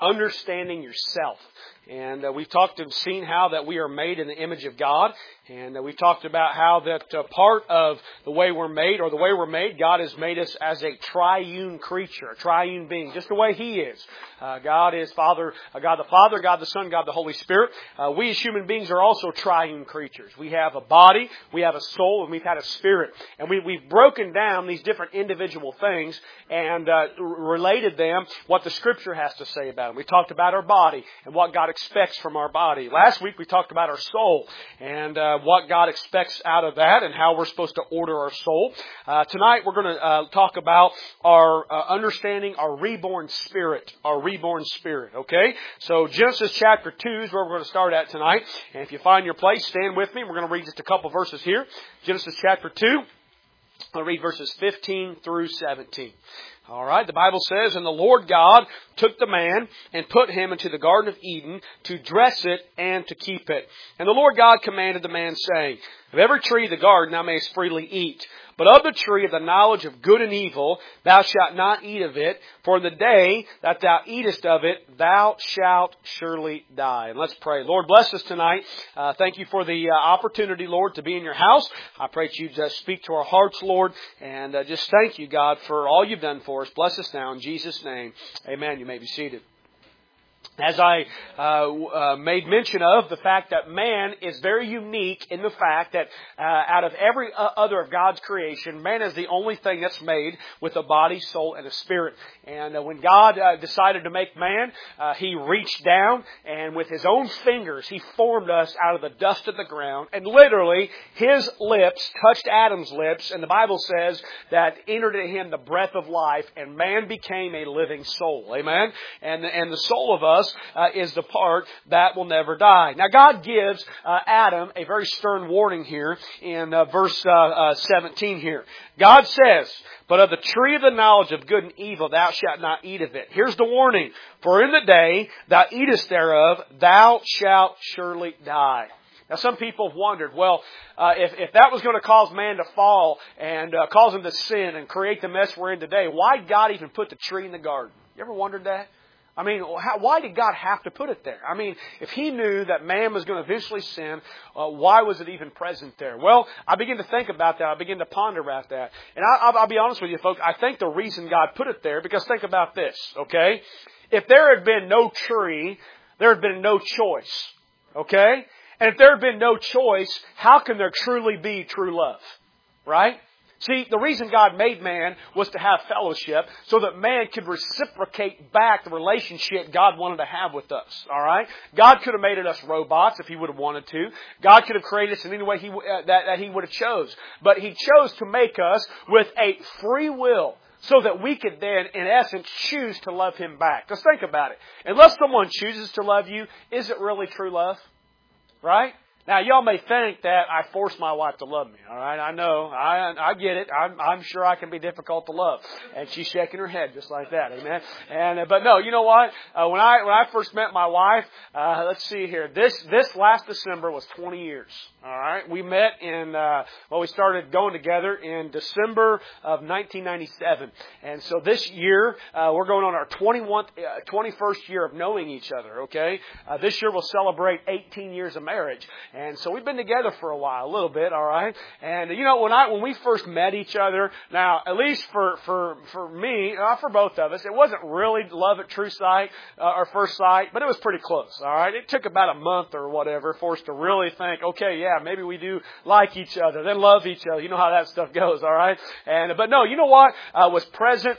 understanding yourself. And we've talked and seen how that we are made in the image of God. And we've talked about how that part of the way we're made, or the way we're made, God has made us as a triune creature, a triune being, just the way He is. God is Father, God the Father, God the Son, God the Holy Spirit. We as human beings are also triune creatures. We have a body, we have a soul, and we've had a spirit. And we've broken down these different individual things and related them what the Scripture has to say about them. We talked about our body and what God expects from our body. Last week we talked about our soul and what God expects out of that and how we're supposed to order our soul. Tonight we're going to talk about our understanding our reborn spirit. Our reborn spirit, okay? So Genesis chapter 2 is where we're going to start at tonight. And if you find your place, stand with me. We're going to read just a couple verses here. Genesis chapter 2. I'll read verses 15 through 17. All right, the Bible says, "And the Lord God took the man and put him into the Garden of Eden to dress it and to keep it. And the Lord God commanded the man, saying, Of every tree of the garden thou mayest freely eat, but of the tree of the knowledge of good and evil thou shalt not eat of it, for in the day that thou eatest of it thou shalt surely die." And let's pray. Lord, bless us tonight. Thank you for the opportunity, Lord, to be in your house. I pray that you just speak to our hearts, Lord, and just thank you, God, for all you've done for us. Bless us now in Jesus' name. Amen. You may be seated. As I made mention of, the fact that man is very unique in the fact that out of every other of God's creation, man is the only thing that's made with a body, soul, and a spirit. And when God decided to make man, He reached down and with His own fingers, He formed us out of the dust of the ground. And literally, His lips touched Adam's lips, and the Bible says that entered in him the breath of life, and man became a living soul. Amen? And the soul of us is the part that will never die. Now, God gives Adam a very stern warning here in verse 17 here. God says, "But of the tree of the knowledge of good and evil thou shalt not eat of it." Here's the warning. "For in the day thou eatest thereof, thou shalt surely die." Now, some people have wondered, well, if that was going to cause man to fall and cause him to sin and create the mess we're in today, why did God even put the tree in the garden? You ever wondered that? I mean, why did God have to put it there? I mean, if He knew that man was going to eventually sin, why was it even present there? Well, I begin to think about that. I begin to ponder about that. And I'll be honest with you, folks. I think the reason God put it there, because think about this, okay? If there had been no tree, there had been no choice, okay? And if there had been no choice, how can there truly be true love, right? See, the reason God made man was to have fellowship so that man could reciprocate back the relationship God wanted to have with us. All right? God could have made us robots if He would have wanted to. God could have created us in any way that He would have chose. But He chose to make us with a free will so that we could then, in essence, choose to love Him back. Because think about it. Unless someone chooses to love you, is it really true love? Right? Now, y'all may think that I force my wife to love me. All right, I know, I get it. I'm sure I can be difficult to love, and she's shaking her head just like that. Amen. And but no, you know what? When I first met my wife, let's see here. This last December was 20 years. All right, we met in we started going together in December of 1997, and so this year we're going on our 21st year of knowing each other. Okay, this year we'll celebrate 18 years of marriage. And so we've been together for a while, a little bit, all right? And, you know, when we first met each other, now, at least for me, for both of us, it wasn't really love at true sight or first sight, but it was pretty close, all right? It took about a month or whatever for us to really think, okay, yeah, maybe we do like each other, then love each other. You know how that stuff goes, all right? But no, you know what was present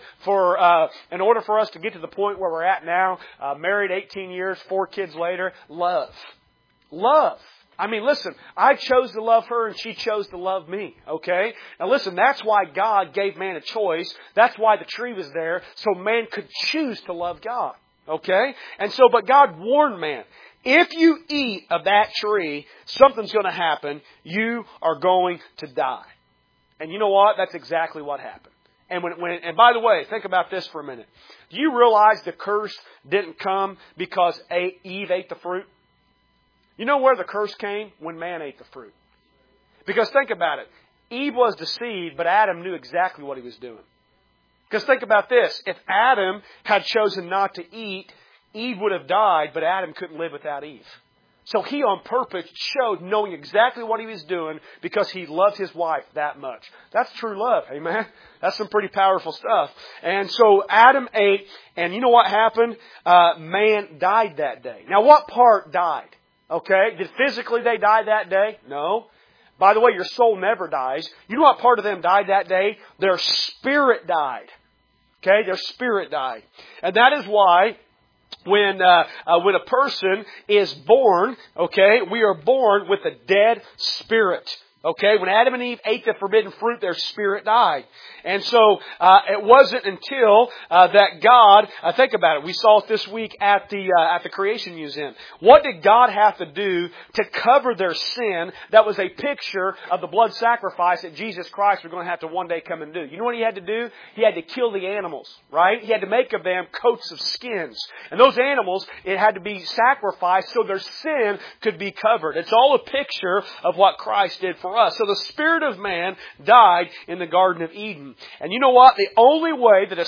in order for us to get to the point where we're at now, married 18 years, 4 kids later, love. Love. I mean, listen, I chose to love her and she chose to love me, okay? Now listen, that's why God gave man a choice. That's why the tree was there, so man could choose to love God, okay? And so, but God warned man, if you eat of that tree, something's going to happen. You are going to die. And you know what? That's exactly what happened. And and by the way, think about this for a minute. Do you realize the curse didn't come because Eve ate the fruit? You know where the curse came? When man ate the fruit. Because think about it. Eve was deceived, but Adam knew exactly what he was doing. Because think about this. If Adam had chosen not to eat, Eve would have died, but Adam couldn't live without Eve. So he on purpose showed knowing exactly what he was doing because he loved his wife that much. That's true love, amen? That's some pretty powerful stuff. And so Adam ate, and you know what happened? Man died that day. Now what part died? Okay, did physically they die that day? No. By the way, your soul never dies. You know what part of them died that day? Their spirit died. Okay, their spirit died. And that is why when a person is born, okay, we are born with a dead spirit. Okay, when Adam and Eve ate the forbidden fruit, their spirit died. And so it wasn't until that God, think about it, we saw it this week at the Creation Museum. What did God have to do to cover their sin that was a picture of the blood sacrifice that Jesus Christ was going to have to one day come and do? You know what He had to do? He had to kill the animals, right? He had to make of them coats of skins. And those animals, it had to be sacrificed so their sin could be covered. It's all a picture of what Christ did for us. So the spirit of man died in the Garden of Eden. And you know what? The only way that the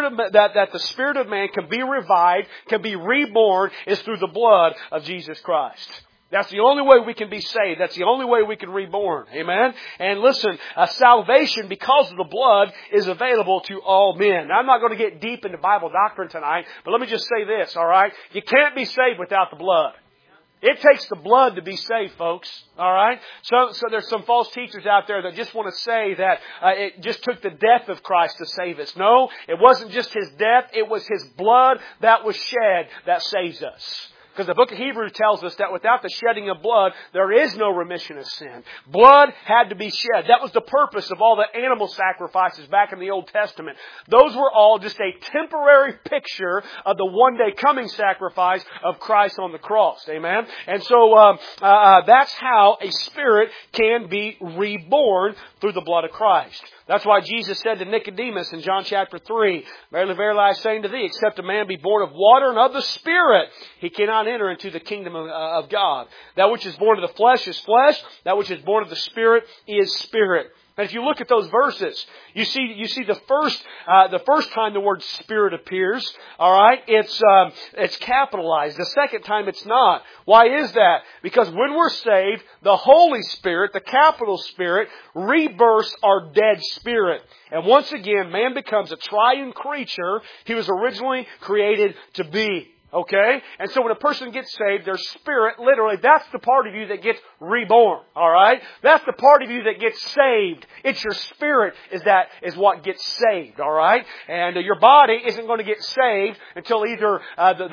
spirit of man can be revived, can be reborn, is through the blood of Jesus Christ. That's the only way we can be saved. That's the only way we can reborn. Amen? And listen, salvation, because of the blood, is available to all men. Now, I'm not going to get deep into Bible doctrine tonight, but let me just say this, all right? You can't be saved without the blood. It takes the blood to be saved, folks. All right? So there's some false teachers out there that just want to say that it just took the death of Christ to save us. No, it wasn't just His death. It was His blood that was shed that saves us. Because the book of Hebrews tells us that without the shedding of blood, there is no remission of sin. Blood had to be shed. That was the purpose of all the animal sacrifices back in the Old Testament. Those were all just a temporary picture of the one day coming sacrifice of Christ on the cross. Amen? And so that's how a spirit can be reborn through the blood of Christ. That's why Jesus said to Nicodemus in John chapter 3, Verily, verily, I say unto thee, except a man be born of water and of the Spirit, he cannot enter into the kingdom of God. That which is born of the flesh is flesh. That which is born of the Spirit is spirit. And if you look at those verses, you see the first time the word Spirit appears, all right, it's capitalized. The second time it's not. Why is that? Because when we're saved, the Holy Spirit, the capital Spirit, rebirths our dead spirit. And once again, man becomes a triune creature he was originally created to be. Okay? And so when a person gets saved, their spirit, literally, that's the part of you that gets reborn. Alright? That's the part of you that gets saved. It's your spirit is what gets saved. Alright? And your body isn't going to get saved until either,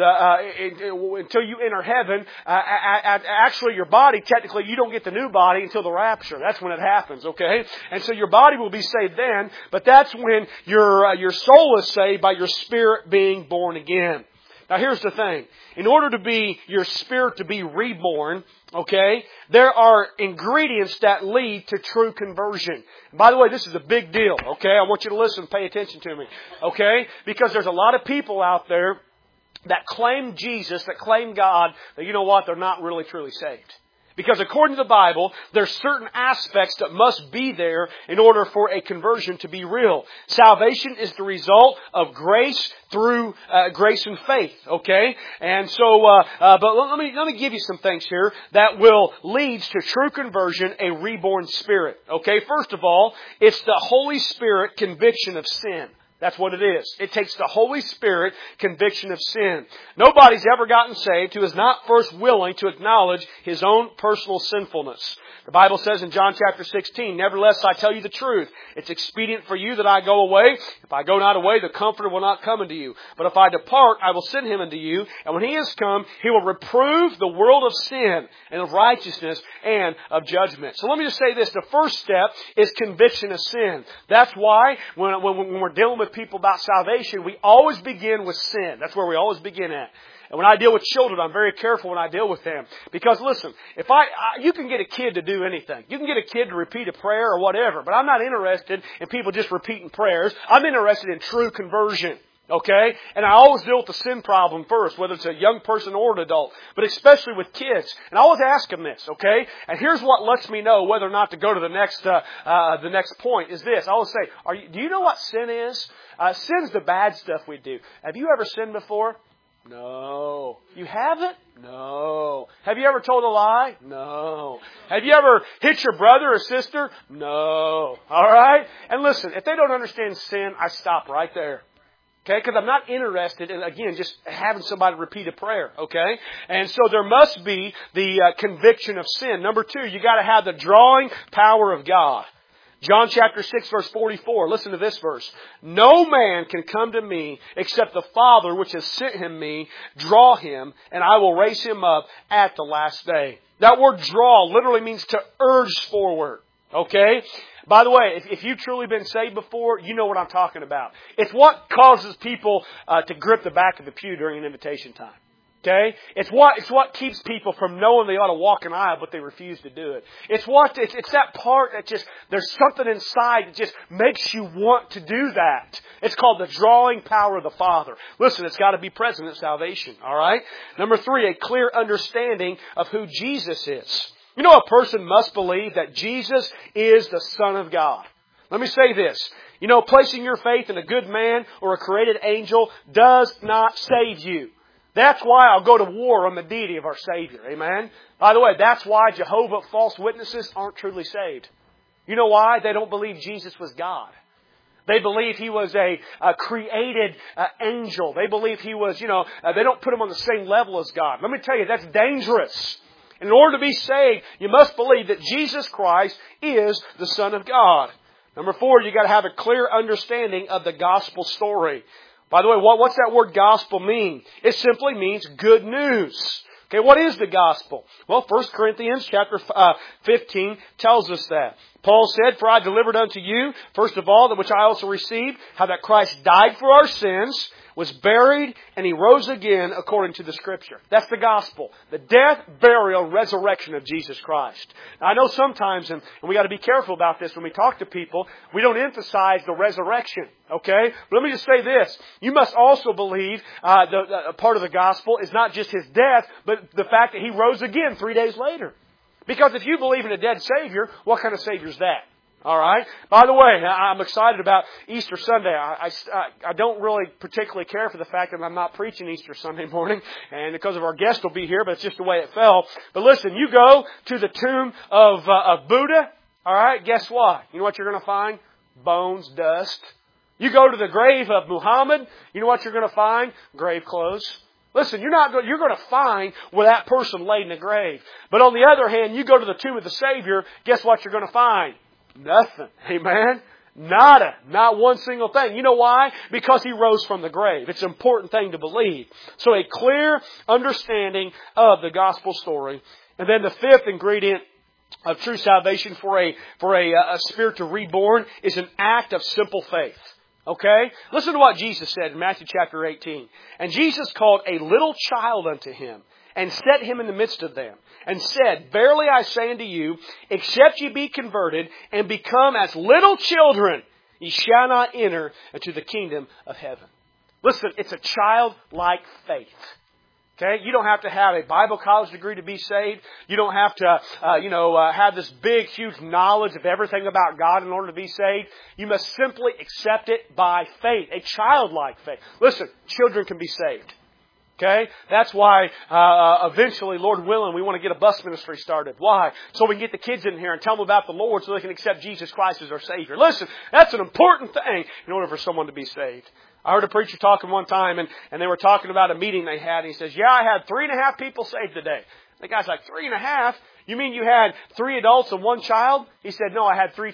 until you enter heaven. Actually, your body, technically, you don't get the new body until the rapture. That's when it happens. Okay? And so your body will be saved then, but that's when your soul is saved by your spirit being born again. Now here's the thing. In order to be your spirit to be reborn, okay, there are ingredients that lead to true conversion. And by the way, this is a big deal, okay? I want you to listen and pay attention to me, okay? Because there's a lot of people out there that claim Jesus, that claim God, that you know what, they're not really truly saved. Because according to the Bible, there's certain aspects that must be there in order for a conversion to be real. Salvation is the result of grace through grace and faith. Okay, and so, but let me give you some things here that will lead to true conversion, a reborn spirit. Okay, first of all, it's the Holy Spirit conviction of sin. That's what it is. It takes the Holy Spirit conviction of sin. Nobody's ever gotten saved who is not first willing to acknowledge his own personal sinfulness. The Bible says in John chapter 16, Nevertheless, I tell you the truth. It's expedient for you that I go away. If I go not away, the Comforter will not come unto you. But if I depart, I will send him unto you. And when he is come, he will reprove the world of sin and of righteousness and of judgment. So let me just say this. The first step is conviction of sin. That's why when we're dealing with people about salvation, we always begin with sin. That's where we always begin at. And when I deal with children, I'm very careful when I deal with them. Because listen, if you can get a kid to do anything. You can get a kid to repeat a prayer or whatever. But I'm not interested in people just repeating prayers. I'm interested in true conversion. Okay? And I always deal with the sin problem first, whether it's a young person or an adult. But especially with kids. And I always ask them this, okay? And here's what lets me know whether or not to go to the next point is this. I always say, do you know what sin is? Sin's the bad stuff we do. Have you ever sinned before? No. You haven't? No. Have you ever told a lie? No. Have you ever hit your brother or sister? No. All right? And listen, if they don't understand sin, I stop right there. Okay? Because I'm not interested in, again, just having somebody repeat a prayer. Okay? And so there must be the conviction of sin. Number 2, you got to have the drawing power of God. John chapter 6 verse 44. Listen to this verse. No man can come to me except the Father which has sent him me draw him, and I will raise him up at the last day. That word draw literally means to urge forward. Okay? By the way, if you've truly been saved before, you know what I'm talking about. It's what causes people to grip the back of the pew during an invitation time. Okay? It's what keeps people from knowing they ought to walk an aisle, but they refuse to do it. It's that part that just, there's something inside that just makes you want to do that. It's called the drawing power of the Father. Listen, it's got to be present in salvation. Alright? Number 3, a clear understanding of who Jesus is. You know, a person must believe that Jesus is the Son of God. Let me say this. You know, placing your faith in a good man or a created angel does not save you. That's why I'll go to war on the deity of our Savior. Amen? By the way, that's why Jehovah false witnesses aren't truly saved. You know why? They don't believe Jesus was God. They believe He was a created angel. They believe He was, they don't put Him on the same level as God. Let me tell you, that's dangerous. In order to be saved, you must believe that Jesus Christ is the Son of God. Number 4, you got to have a clear understanding of the gospel story. By the way, what's that word gospel mean? It simply means good news. Okay, what is the gospel? Well, 1 Corinthians chapter 15 tells us that. Paul said, "For I delivered unto you, first of all, that which I also received, how that Christ died for our sins, was buried, and He rose again according to the Scripture." That's the gospel. The death, burial, resurrection of Jesus Christ. Now, I know sometimes, and we got to be careful about this when we talk to people, we don't emphasize the resurrection. Okay? But let me just say this. You must also believe the part of the gospel is not just His death, but the fact that He rose again 3 days later. Because if you believe in a dead Savior, what kind of Savior is that? All right. By the way, I'm excited about Easter Sunday. I don't really particularly care for the fact that I'm not preaching Easter Sunday morning, and because of our guest will be here, but it's just the way it fell. But listen, you go to the tomb of Buddha. All right. Guess what? You know what you're going to find? Bones, dust. You go to the grave of Muhammad. You know what you're going to find? Grave clothes. Listen, you're going to find where that person laid in the grave. But on the other hand, you go to the tomb of the Savior. Guess what you're going to find? Nothing. Amen? Nada. Not one single thing. You know why? Because He rose from the grave. It's an important thing to believe. So a clear understanding of the gospel story. And then the 5th ingredient of true salvation for a spiritual reborn is an act of simple faith. Okay? Listen to what Jesus said in Matthew chapter 18. "And Jesus called a little child unto Him, and set him in the midst of them, and said, Verily I say unto you, except ye be converted, and become as little children, ye shall not enter into the kingdom of heaven." Listen, it's a childlike faith. Okay? You don't have to have a Bible college degree to be saved. You don't have to, have this big, huge knowledge of everything about God in order to be saved. You must simply accept it by faith, a childlike faith. Listen, children can be saved. Okay? That's why eventually, Lord willing, we want to get a bus ministry started. Why? So we can get the kids in here and tell them about the Lord so they can accept Jesus Christ as our Savior. Listen, that's an important thing in order for someone to be saved. I heard a preacher talking one time, and they were talking about a meeting they had. And he says, "Yeah, I had 3.5 people saved today." The guy's like, 3.5? You mean you had 3 adults and 1 child? He said, "No, I had 3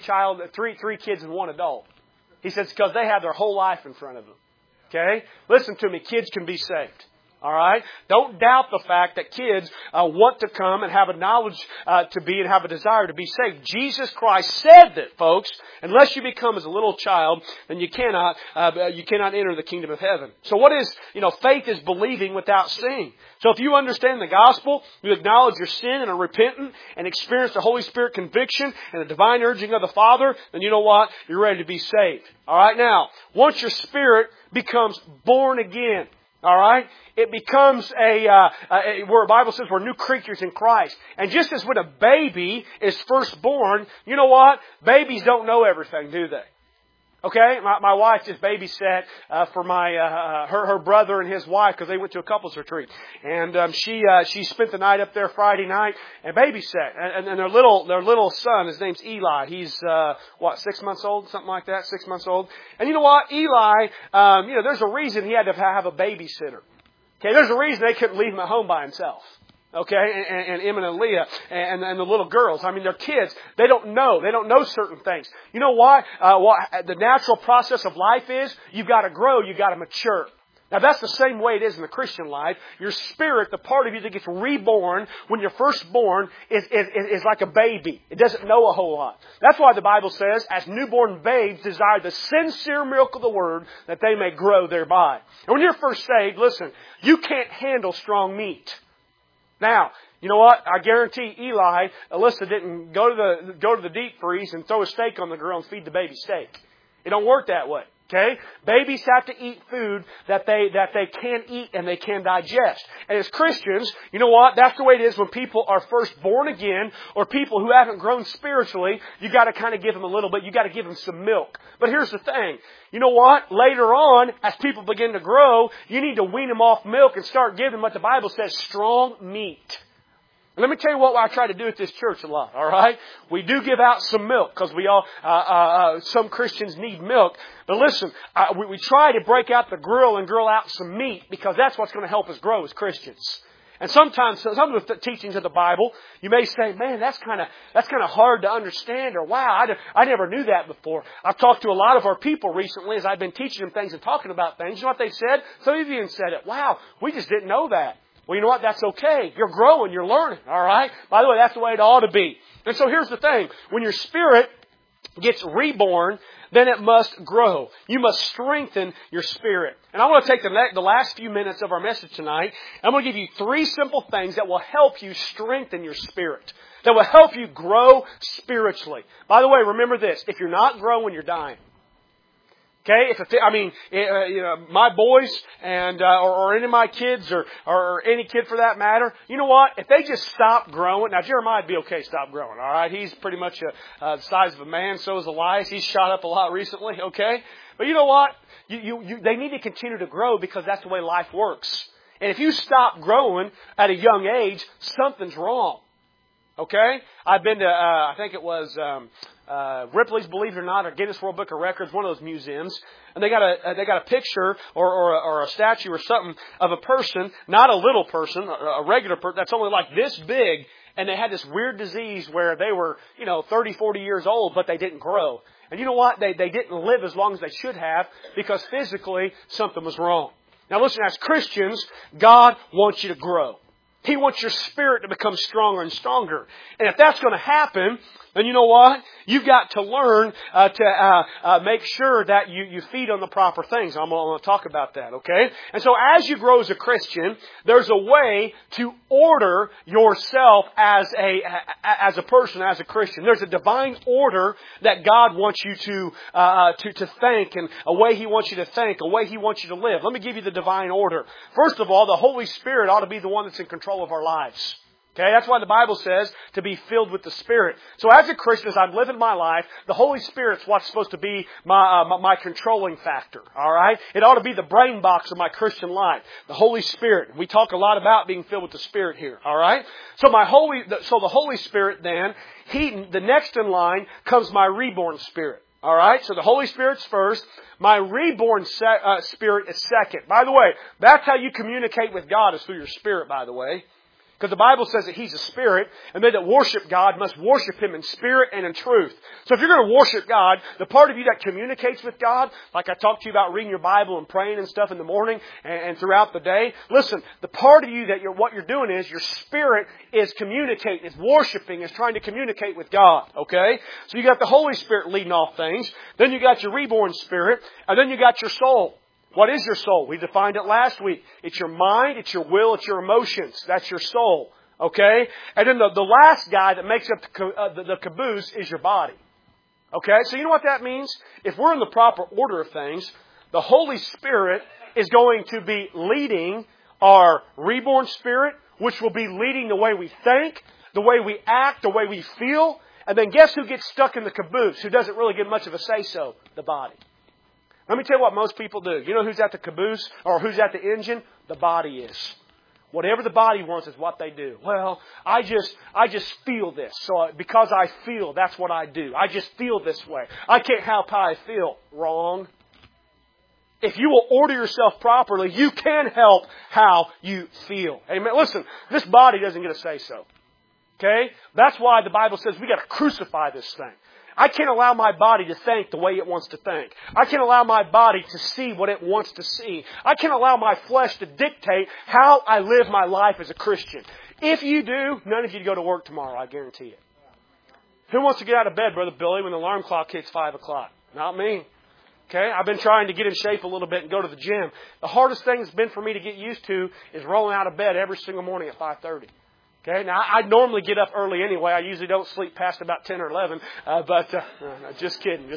kids and 1 adult." He says, because they have their whole life in front of them. Okay? Listen to me, kids can be saved. All right? Don't doubt the fact that kids want to come and have a knowledge to be and have a desire to be saved. Jesus Christ said that, folks. Unless you become as a little child, then you cannot enter the kingdom of heaven. So what is, faith is believing without seeing. So if you understand the gospel, you acknowledge your sin and are repentant and experience the Holy Spirit conviction and the divine urging of the Father, then you know what? You're ready to be saved. All right? Now, once your spirit becomes born again, all right? It becomes where the Bible says we're new creatures in Christ. And just as when a baby is first born, you know what? Babies don't know everything, do they? Okay, my wife just babysat for her brother and his wife because they went to a couples retreat, and she spent the night up there Friday night and babysat. And their little son, his name's Eli. He's 6 months old, something like that, 6 months old. And you know what, Eli, there's a reason he had to have a babysitter. Okay, there's a reason they couldn't leave him at home by himself. Okay, and Emma and Leah and the little girls. I mean, they're kids. They don't know certain things. You know why? The natural process of life is you've got to grow, you've got to mature. Now, that's the same way it is in the Christian life. Your spirit, the part of you that gets reborn when you're first born, is like a baby. It doesn't know a whole lot. That's why the Bible says, as newborn babes desire the sincere milk of the Word, that they may grow thereby. And when you're first saved, listen, you can't handle strong meat. Now, you know what? I guarantee Alyssa didn't go to the deep freeze and throw a steak on the grill and feed the baby steak. It don't work that way. Okay? Babies have to eat food that they can eat and they can digest. And as Christians, you know what? That's the way it is when people are first born again or people who haven't grown spiritually. You got to kind of give them a little bit. You got to give them some milk. But here's the thing. You know what? Later on, as people begin to grow, you need to wean them off milk and start giving them what the Bible says, strong meat. And let me tell you what I try to do at this church a lot, all right? We do give out some milk because we all, some Christians need milk. But listen, we try to break out the grill and grill out some meat because that's what's going to help us grow as Christians. And sometimes, some of the teachings of the Bible, you may say, man, that's kind of hard to understand, or wow, I never knew that before. I've talked to a lot of our people recently as I've been teaching them things and talking about things. You know what they've said? Some of you even said it. Wow, we just didn't know that. Well, you know what? That's okay. You're growing. You're learning. All right? By the way, that's the way it ought to be. And so here's the thing. When your spirit gets reborn, then it must grow. You must strengthen your spirit. And I want to take the last few minutes of our message tonight. I'm going to give you 3 simple things that will help you strengthen your spirit, that will help you grow spiritually. By the way, remember this. If you're not growing, you're dying. Okay, my boys and or any of my kids or any kid for that matter, you know what? If they just stop growing, now Jeremiah would be okay, stop growing. All right, he's pretty much the size of a man. So is Elias. He's shot up a lot recently. Okay, but you know what? They need to continue to grow because that's the way life works. And if you stop growing at a young age, something's wrong. Okay, I've been to I think it was Ripley's, believe it or not, or Guinness World Book of Records, one of those museums, and they got a picture or a statue or something of a person, not a little person, a regular person that's only like this big, and they had this weird disease where they were 30, 40 years old, but they didn't grow. And you know what? They didn't live as long as they should have because physically something was wrong. Now listen, as Christians, God wants you to grow. He wants your spirit to become stronger and stronger. And if that's going to happen, then you know what? You've got to learn to make sure that you feed on the proper things. I'm going to talk about that, okay? And so as you grow as a Christian, there's a way to order yourself as a person, as a Christian. There's a divine order that God wants you to think, and a way He wants you to think, a way He wants you to live. Let me give you the divine order. First of all, the Holy Spirit ought to be the one that's in control of our lives. Okay, that's why the Bible says to be filled with the Spirit. So as a Christian, as I'm living my life, the Holy Spirit's what's supposed to be my controlling factor. All right? It ought to be the brain box of my Christian life. The Holy Spirit. We talk a lot about being filled with the Spirit here. All right? So the Holy Spirit then, the next in line comes my reborn spirit. All right? So the Holy Spirit's first. My reborn spirit is second. By the way, that's how you communicate with God, is through your spirit, by the way. Because the Bible says that He's a spirit, and they that worship God must worship Him in spirit and in truth. So if you're going to worship God, the part of you that communicates with God, like I talked to you about reading your Bible and praying and stuff in the morning and throughout the day, listen, the part of you that what you're doing is your spirit is communicating, is worshiping, is trying to communicate with God. Okay? So you got the Holy Spirit leading off things, then you got your reborn spirit, and then you got your soul. What is your soul? We defined it last week. It's your mind, it's your will, it's your emotions. That's your soul. Okay? And then the last guy that makes up the caboose is your body. Okay? So you know what that means? If we're in the proper order of things, the Holy Spirit is going to be leading our reborn spirit, which will be leading the way we think, the way we act, the way we feel. And then guess who gets stuck in the caboose, who doesn't really get much of a say-so? The body. Let me tell you what most people do. You know who's at the caboose or who's at the engine? The body is. Whatever the body wants is what they do. Well, I just feel this. So because I feel, that's what I do. I just feel this way. I can't help how I feel. Wrong. If you will order yourself properly, you can help how you feel. Amen. Listen, this body doesn't get a say so. Okay? That's why the Bible says we got to crucify this thing. I can't allow my body to think the way it wants to think. I can't allow my body to see what it wants to see. I can't allow my flesh to dictate how I live my life as a Christian. If you do, none of you go to work tomorrow, I guarantee it. Who wants to get out of bed, Brother Billy, when the alarm clock hits 5 o'clock? Not me. Okay? I've been trying to get in shape a little bit and go to the gym. The hardest thing that's been for me to get used to is rolling out of bed every single morning at 5:30. Okay, now I normally get up early anyway. I usually don't sleep past about 10 or 11. Just kidding.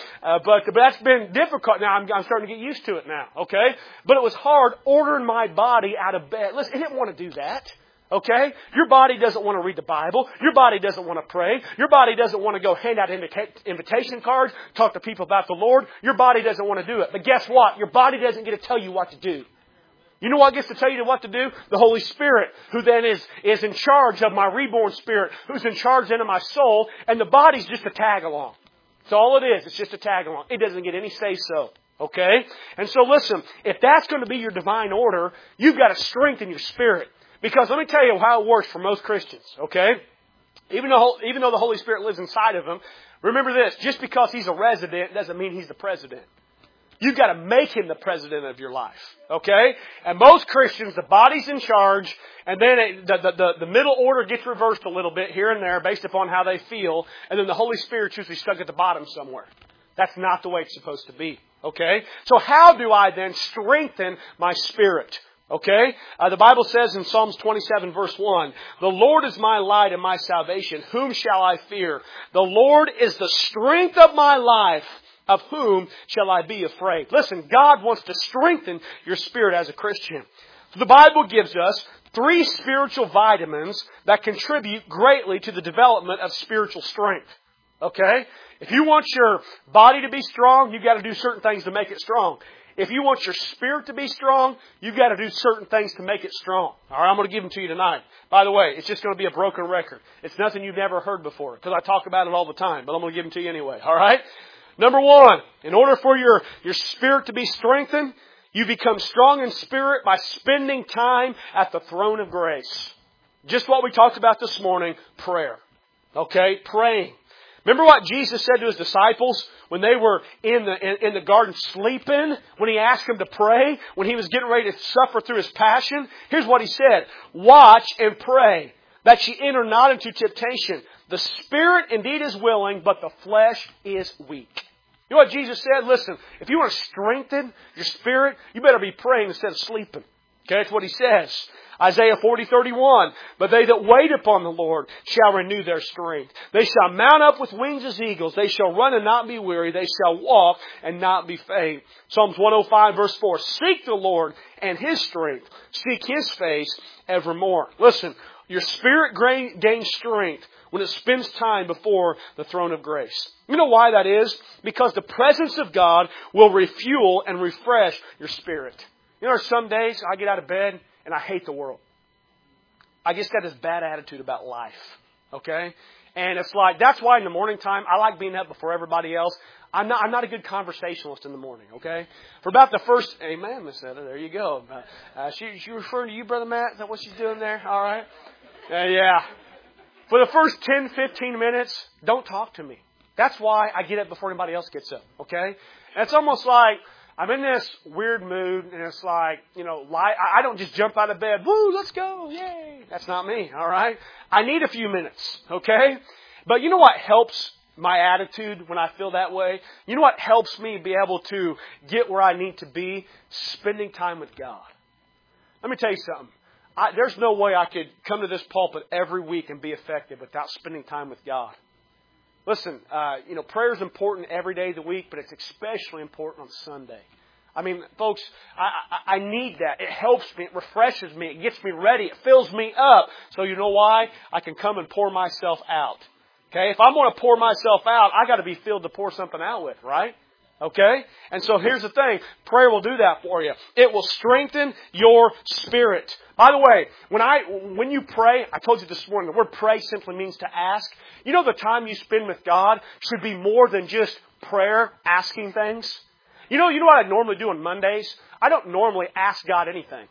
But that's been difficult. Now I'm starting to get used to it now. Okay, but it was hard ordering my body out of bed. Listen, it didn't want to do that. Okay, your body doesn't want to read the Bible. Your body doesn't want to pray. Your body doesn't want to go hand out invitation cards, talk to people about the Lord. Your body doesn't want to do it. But guess what? Your body doesn't get to tell you what to do. You know what gets to tell you what to do? The Holy Spirit, who then is in charge of my reborn spirit, who's in charge then of my soul, and the body's just a tag along. That's all it is. It's just a tag along. It doesn't get any say so. Okay? And so listen, if that's going to be your divine order, you've got to strengthen your spirit. Because let me tell you how it works for most Christians. Okay? Even though the Holy Spirit lives inside of them, remember this, just because He's a resident doesn't mean He's the president. You've got to make Him the president of your life. Okay? And most Christians, the body's in charge, and then the middle order gets reversed a little bit here and there based upon how they feel, and then the Holy Spirit's usually stuck at the bottom somewhere. That's not the way it's supposed to be. Okay? So how do I then strengthen my spirit? Okay? The Bible says in Psalms 27 verse 1, "The Lord is my light and my salvation. Whom shall I fear? The Lord is the strength of my life. Of whom shall I be afraid?" Listen, God wants to strengthen your spirit as a Christian. So the Bible gives us 3 spiritual vitamins that contribute greatly to the development of spiritual strength. Okay? If you want your body to be strong, you've got to do certain things to make it strong. If you want your spirit to be strong, you've got to do certain things to make it strong. All right, I'm going to give them to you tonight. By the way, it's just going to be a broken record. It's nothing you've never heard before because I talk about it all the time, but I'm going to give them to you anyway. All right? Number 1, in order for your spirit to be strengthened, you become strong in spirit by spending time at the throne of grace. Just what we talked about this morning, prayer. Okay? Praying. Remember what Jesus said to His disciples when they were in the garden sleeping? When He asked them to pray? When He was getting ready to suffer through His passion? Here's what He said. "Watch and pray, that ye enter not into temptation. The spirit indeed is willing, but the flesh is weak." You know what Jesus said? Listen, if you want to strengthen your spirit, you better be praying instead of sleeping. Okay, that's what He says. Isaiah 40:31, "But they that wait upon the Lord shall renew their strength. They shall mount up with wings as eagles. They shall run and not be weary. They shall walk and not be faint." Psalms 105 verse 4, "Seek the Lord and His strength. Seek His face evermore." Listen, your spirit gains strength when it spends time before the throne of grace. You know why that is? Because the presence of God will refuel and refresh your spirit. You know, some days I get out of bed and I hate the world. I just got this bad attitude about life. Okay? And it's like, that's why in the morning time, I like being up before everybody else. I'm not a good conversationalist in the morning, okay? For about the first, amen, Miss Etta, there you go. She referring to you, Brother Matt? Is that what she's doing there? All right. Yeah. For the first 10, 15 minutes, don't talk to me. That's why I get up before anybody else gets up, okay? And it's almost like I'm in this weird mood, and it's like, you know, I don't just jump out of bed, woo, let's go, yay. That's not me, all right? I need a few minutes, okay? But you know what helps my attitude when I feel that way? You know what helps me be able to get where I need to be? Spending time with God. Let me tell you something. There's no way I could come to this pulpit every week and be effective without spending time with God. Listen, prayer is important every day of the week, but it's especially important on Sunday. I mean, folks, I need that. It helps me. It refreshes me. It gets me ready. It fills me up. So you know why? I can come and pour myself out. Okay? If I'm going to pour myself out, I got to be filled to pour something out with, right? Okay? And so here's the thing. Prayer will do that for you. It will strengthen your spirit. By the way, when you pray, I told you this morning, the word pray simply means to ask. You know the time you spend with God should be more than just prayer, asking things. You know what I normally do on Mondays? I don't normally ask God anything.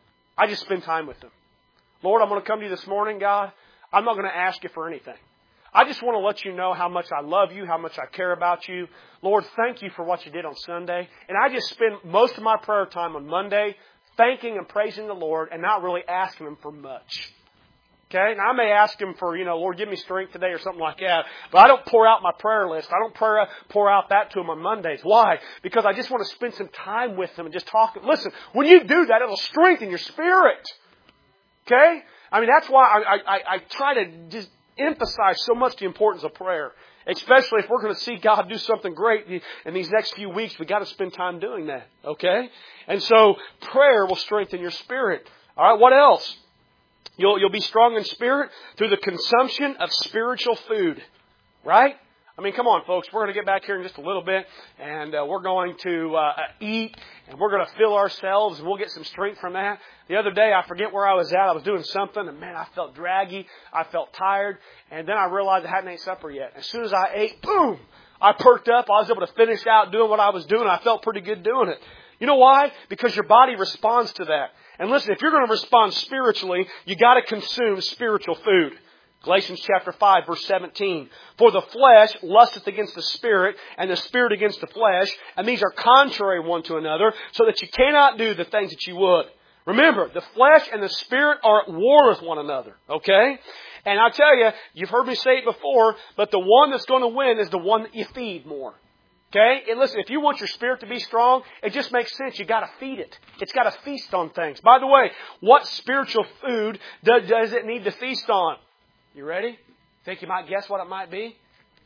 I just spend time with Him. Lord, I'm going to come to you this morning, God. I'm not going to ask you for anything. I just want to let you know how much I love you, how much I care about you. Lord, thank you for what you did on Sunday. And I just spend most of my prayer time on Monday thanking and praising the Lord and not really asking Him for much. Okay? Now, I may ask Him for, Lord, give me strength today or something like that. But I don't pour out my prayer list. I don't pour out that to Him on Mondays. Why? Because I just want to spend some time with Him and just talk. Listen, when you do that, it'll strengthen your spirit. Okay? I mean, that's why I try to just emphasize so much the importance of prayer. Especially if we're going to see God do something great in these next few weeks, we've got to spend time doing that. Okay? And so, prayer will strengthen your spirit. All right, what else? You'll be strong in spirit through the consumption of spiritual food. Right? I mean, come on, folks. We're going to get back here in just a little bit, and we're going to eat, and we're going to fill ourselves, and we'll get some strength from that. The other day, I forget where I was at. I was doing something, and man, I felt draggy. I felt tired, and then I realized I hadn't ate supper yet. As soon as I ate, boom, I perked up. I was able to finish out doing what I was doing. I felt pretty good doing it. You know why? Because your body responds to that. And listen, if you're going to respond spiritually, you got to consume spiritual food. Galatians chapter 5, verse 17. For the flesh lusteth against the Spirit, and the Spirit against the flesh, and these are contrary one to another, so that you cannot do the things that you would. Remember, the flesh and the Spirit are at war with one another. Okay? And I tell you, you've heard me say it before, but the one that's going to win is the one that you feed more. Okay? And listen, if you want your spirit to be strong, it just makes sense. You've got to feed it. It's got to feast on things. By the way, what spiritual food does it need to feast on? You ready? Think you might guess what it might be?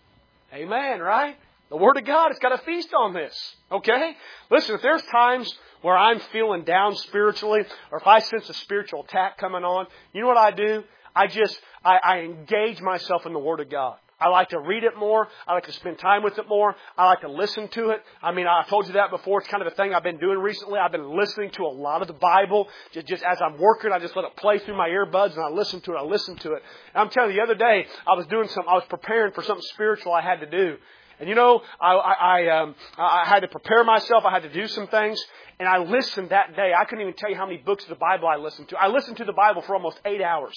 Amen, right? The Word of God has got to feast on this. Okay? Listen, if there's times where I'm feeling down spiritually, or if I sense a spiritual attack coming on, you know what I do? I engage myself in the Word of God. I like to read it more. I like to spend time with it more. I like to listen to it. I mean, I've told you that before. It's kind of a thing I've been doing recently. I've been listening to a lot of the Bible. Just as I'm working, I just let it play through my earbuds and I listen to it. And I'm telling you, the other day, I was preparing for something spiritual I had to do. And I had to prepare myself. I had to do some things. And I listened that day. I couldn't even tell you how many books of the Bible I listened to. I listened to the Bible for almost 8 hours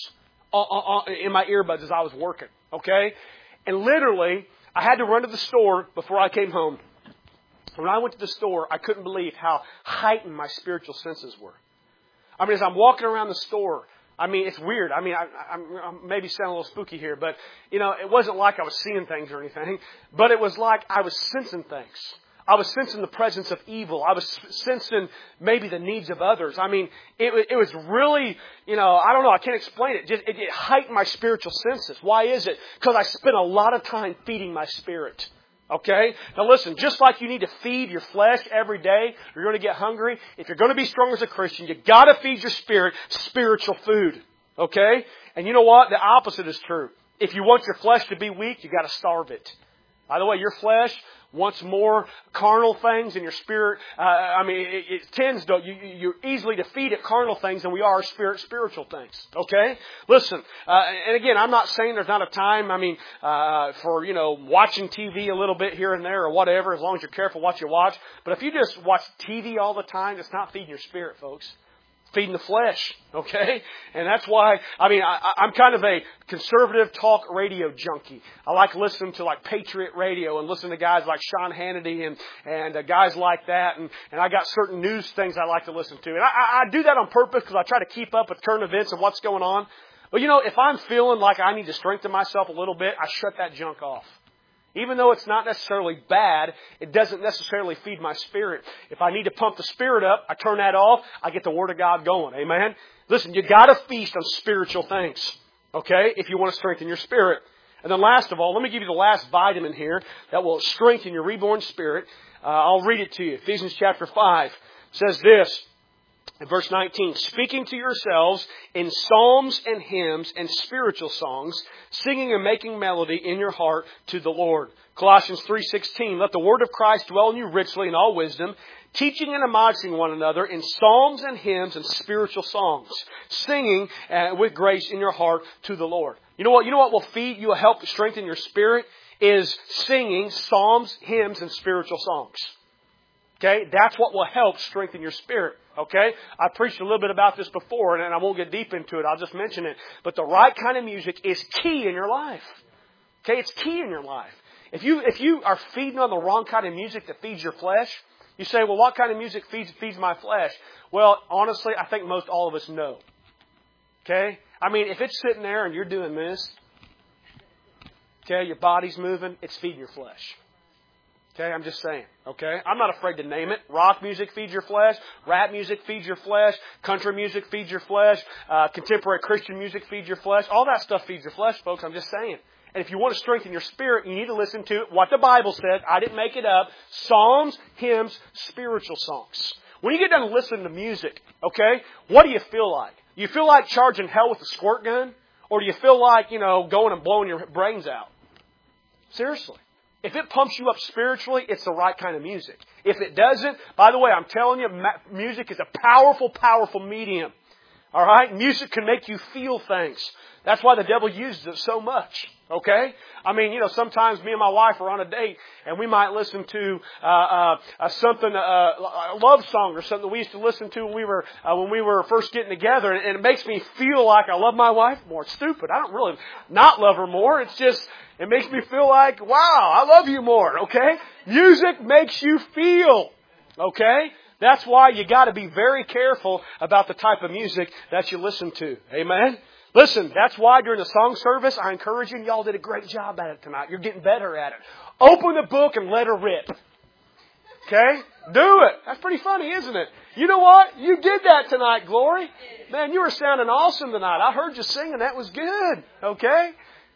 in my earbuds as I was working. Okay? And literally, I had to run to the store before I came home. When I went to the store, I couldn't believe how heightened my spiritual senses were. I mean, as I'm walking around the store, I mean, it's weird. I mean, I'm maybe sounding a little spooky here, but, it wasn't like I was seeing things or anything, but it was like I was sensing things. I was sensing the presence of evil. I was sensing maybe the needs of others. I mean, it was really, I don't know. I can't explain it. It heightened my spiritual senses. Why is it? Because I spent a lot of time feeding my spirit. Okay? Now listen, just like you need to feed your flesh every day, you're going to get hungry. If you're going to be strong as a Christian, you've got to feed your spirit spiritual food. Okay? And you know what? The opposite is true. If you want your flesh to be weak, you've got to starve it. By the way, your flesh wants more carnal things, and your spirit, it tends to, you're easily to feed it carnal things than we are spiritual things. Okay? Listen, and again, I'm not saying there's not a time, for, watching TV a little bit here and there or whatever, as long as you're careful what you watch. But if you just watch TV all the time, it's not feeding your spirit, folks. Feeding the flesh, okay? And that's why, I'm kind of a conservative talk radio junkie. I like listening to like Patriot Radio and listen to guys like Sean Hannity and guys like that. And I got certain news things I like to listen to. And I do that on purpose because I try to keep up with current events and what's going on. But if I'm feeling like I need to strengthen myself a little bit, I shut that junk off. Even though it's not necessarily bad, it doesn't necessarily feed my spirit. If I need to pump the spirit up, I turn that off, I get the Word of God going. Amen? Listen, you got to feast on spiritual things, okay, if you want to strengthen your spirit. And then last of all, let me give you the last vitamin here that will strengthen your reborn spirit. I'll read it to you. Ephesians chapter 5 says this, In verse 19, speaking to yourselves in psalms and hymns and spiritual songs, singing and making melody in your heart to the Lord. Colossians 3:16, let the word of Christ dwell in you richly in all wisdom, teaching and admonishing one another in psalms and hymns and spiritual songs, singing with grace in your heart to the Lord. You know what will feed you, help strengthen your spirit, is singing psalms, hymns, and spiritual songs. Okay? That's what will help strengthen your spirit. Okay? I preached a little bit about this before, and I won't get deep into it. I'll just mention it. But the right kind of music is key in your life. Okay? It's key in your life. If you are feeding on the wrong kind of music that feeds your flesh, you say, well, what kind of music feeds my flesh? Well, honestly, I think most all of us know. Okay? I mean, if it's sitting there and you're doing this, okay, your body's moving, it's feeding your flesh. Okay, I'm just saying. Okay, I'm not afraid to name it. Rock music feeds your flesh. Rap music feeds your flesh. Country music feeds your flesh. Contemporary Christian music feeds your flesh. All that stuff feeds your flesh, folks. I'm just saying. And if you want to strengthen your spirit, you need to listen to what the Bible said. I didn't make it up. Psalms, hymns, spiritual songs. When you get done listening to music, okay, what do you feel like? You feel like charging hell with a squirt gun? Or do you feel like, going and blowing your brains out? Seriously. If it pumps you up spiritually, it's the right kind of music. If it doesn't, by the way, I'm telling you, music is a powerful, powerful medium. All right? Music can make you feel things. That's why the devil uses it so much. Okay? I mean, sometimes me and my wife are on a date and we might listen to a love song or something we used to listen to when we were first getting together, and it makes me feel like I love my wife more. It's stupid. I don't really not love her more. It's just, it makes me feel like, wow, I love you more. Okay? Music makes you feel. Okay? That's why you got to be very careful about the type of music that you listen to. Amen? Listen, that's why during the song service, I encourage you, and y'all did a great job at it tonight. You're getting better at it. Open the book and let her rip. Okay? Do it. That's pretty funny, isn't it? You know what? You did that tonight, Glory. Man, you were sounding awesome tonight. I heard you singing. That was good. Okay?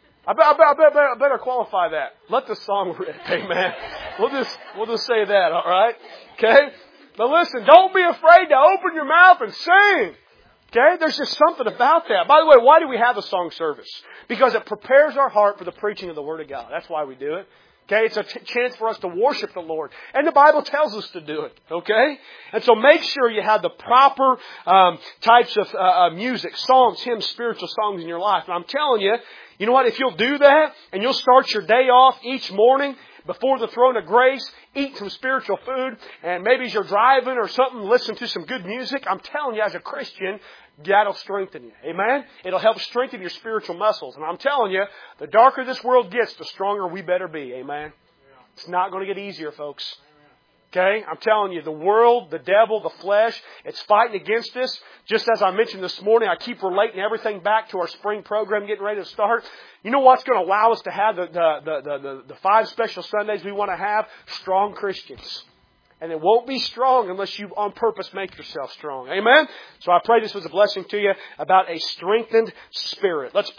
I better qualify that. Let the song rip. Amen. We'll just say that, all right? Okay? But listen, don't be afraid to open your mouth and sing. Okay? There's just something about that. By the way, why do we have a song service? Because it prepares our heart for the preaching of the Word of God. That's why we do it. Okay? It's a chance for us to worship the Lord. And the Bible tells us to do it. Okay? And so make sure you have the proper types of music, psalms, hymns, spiritual songs in your life. And I'm telling you, you know what? If you'll do that and you'll start your day off each morning before the throne of grace, eat some spiritual food, and maybe as you're driving or something, listen to some good music. I'm telling you, as a Christian, that'll strengthen you. Amen? It'll help strengthen your spiritual muscles. And I'm telling you, the darker this world gets, the stronger we better be. Amen? It's not going to get easier, folks. Okay? I'm telling you, the world, the devil, the flesh, it's fighting against us. Just as I mentioned this morning, I keep relating everything back to our spring program getting ready to start. You know what's going to allow us to have the 5 special Sundays we want to have? Strong Christians. And it won't be strong unless you on purpose make yourself strong. Amen? So I pray this was a blessing to you about a strengthened spirit. Let's